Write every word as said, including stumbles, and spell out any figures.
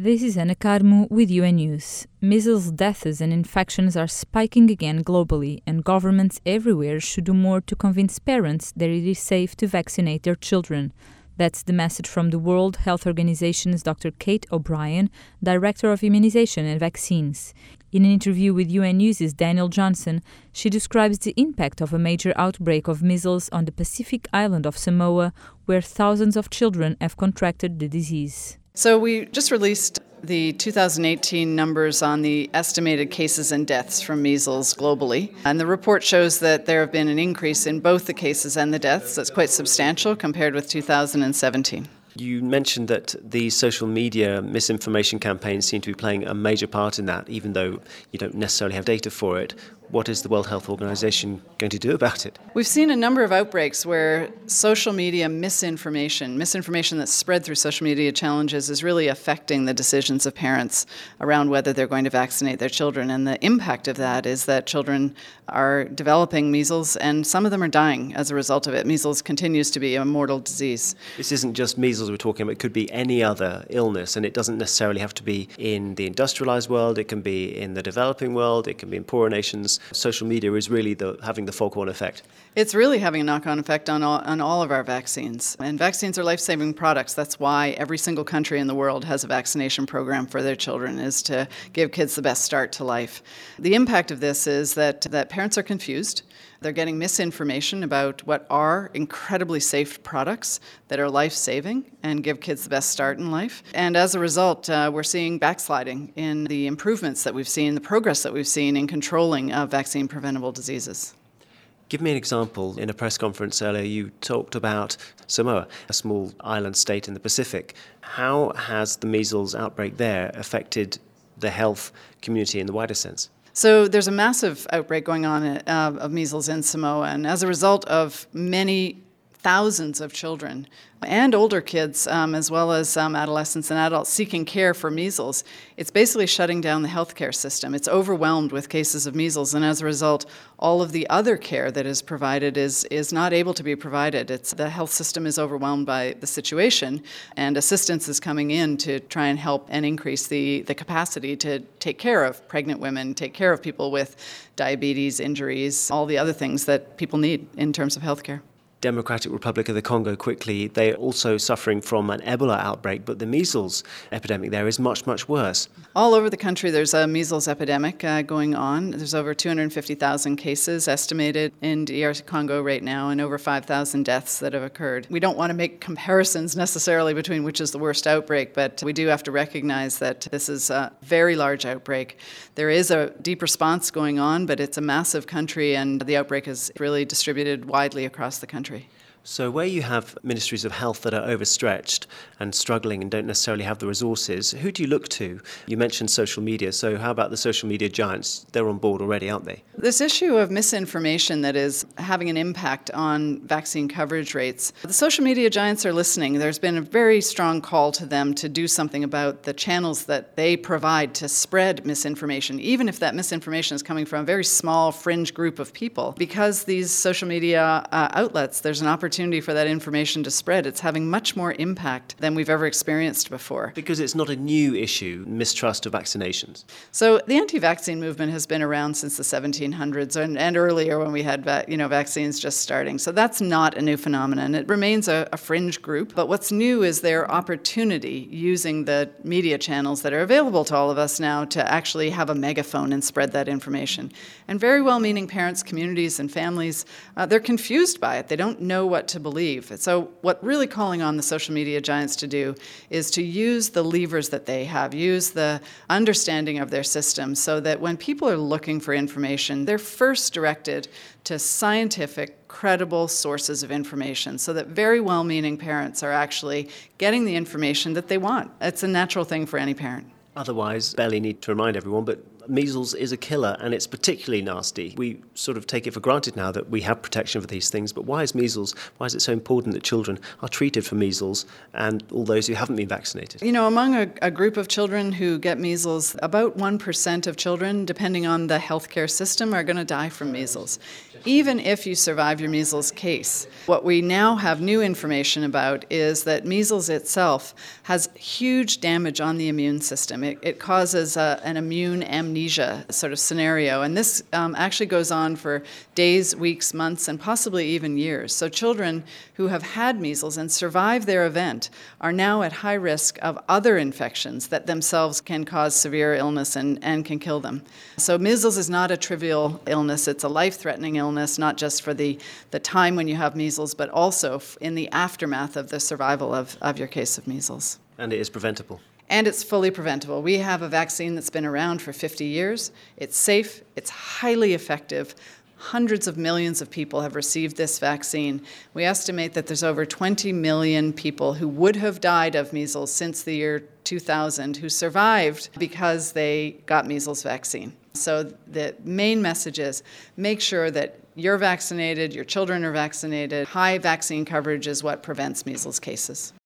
This is Ana Carmo with U N News. Measles deaths and infections are spiking again globally, and governments everywhere should do more to convince parents that it is safe to vaccinate their children. That's the message from the World Health Organization's Doctor Kate O'Brien, Director of Immunization and Vaccines. In an interview with U N News' Daniel Johnson, she describes the impact of a major outbreak of measles on the Pacific island of Samoa, where thousands of children have contracted the disease. So we just released the two thousand eighteen numbers on the estimated cases and deaths from measles globally. And the report shows that there have been an increase in both the cases and the deaths. That's quite substantial compared with two thousand seventeen. You mentioned that the social media misinformation campaigns seem to be playing a major part in that, even though you don't necessarily have data for it. What is the World Health Organization going to do about it? We've seen a number of outbreaks where social media misinformation, misinformation that's spread through social media challenges is really affecting the decisions of parents around whether they're going to vaccinate their children. And the impact of that is that children are developing measles and some of them are dying as a result of it. Measles continues to be a mortal disease. This isn't just measles we're talking about. It could be any other illness, and it doesn't necessarily have to be in the industrialized world. It can be in the developing world. It can be in poorer nations. Social media is really the, having the foghorn effect. It's really having a knock-on effect on all, on all of our vaccines. And vaccines are life-saving products. That's why every single country in the world has a vaccination program for their children, is to give kids the best start to life. The impact of this is that, that parents are confused. They're getting misinformation about what are incredibly safe products that are life-saving and give kids the best start in life. And as a result, uh, we're seeing backsliding in the improvements that we've seen, the progress that we've seen in controlling uh, vaccine-preventable diseases. Give me an example. In a press conference earlier, you talked about Samoa, a small island state in the Pacific. How has the measles outbreak there affected the health community in the wider sense? So there's a massive outbreak going on uh, of measles in Samoa, and as a result of many thousands of children and older kids, um, as well as um, adolescents and adults seeking care for measles, it's basically shutting down the healthcare system. It's overwhelmed with cases of measles, and as a result, all of the other care that is provided is is not able to be provided. It's the health system is overwhelmed by the situation, and assistance is coming in to try and help and increase the, the capacity to take care of pregnant women, take care of people with diabetes, injuries, all the other things that people need in terms of healthcare. Democratic Republic of the Congo quickly. They're also suffering from an Ebola outbreak, but the measles epidemic there is much, much worse. All over the country, there's a measles epidemic uh, going on. There's over two hundred fifty thousand cases estimated in D R Congo right now, and over five thousand deaths that have occurred. We don't want to make comparisons necessarily between which is the worst outbreak, but we do have to recognize that this is a very large outbreak. There is a deep response going on, but it's a massive country, and the outbreak is really distributed widely across the country. So where you have ministries of health that are overstretched and struggling and don't necessarily have the resources, who do you look to? You mentioned social media, so how about the social media giants? They're on board already, aren't they? This issue of misinformation that is having an impact on vaccine coverage rates, the social media giants are listening. There's been a very strong call to them to do something about the channels that they provide to spread misinformation, even if that misinformation is coming from a very small fringe group of people. Because these social media uh, outlets, there's an opportunity opportunity for that information to spread. It's having much more impact than we've ever experienced before. Because it's not a new issue, mistrust of vaccinations. So the anti-vaccine movement has been around since the seventeen hundreds and, and earlier when we had va- you know, vaccines just starting. So that's not a new phenomenon. It remains a, a fringe group. But what's new is their opportunity using the media channels that are available to all of us now to actually have a megaphone and spread that information. And very well-meaning parents, communities, and families, uh, they're confused by it. They don't know what to believe. So what really calling on the social media giants to do is to use the levers that they have, use the understanding of their system so that when people are looking for information, they're first directed to scientific, credible sources of information so that very well-meaning parents are actually getting the information that they want. It's a natural thing for any parent. Otherwise, barely need to remind everyone, but measles is a killer and it's particularly nasty. We sort of take it for granted now that we have protection for these things, but why is measles, why is it so important that children are treated for measles and all those who haven't been vaccinated? You know, among a, a group of children who get measles, about one percent of children, depending on the healthcare system, are going to die from measles. even if you survive your measles case. What we now have new information about is that measles itself has huge damage on the immune system. It, it causes a, an immune amnesia sort of scenario, and this um, actually goes on for days, weeks, months, and possibly even years. So children who have had measles and survive their event are now at high risk of other infections that themselves can cause severe illness and, and can kill them. So measles is not a trivial illness. It's a life-threatening illness, not just for the, the time when you have measles, but also in the aftermath of the survival of, of your case of measles. And it is preventable. And it's fully preventable. We have a vaccine that's been around for fifty years. It's safe. It's highly effective. Hundreds of millions of people have received this vaccine. We estimate that there's over twenty million people who would have died of measles since the year two thousand who survived because they got measles vaccine. So the main message is make sure that you're vaccinated, your children are vaccinated. High vaccine coverage is what prevents measles cases.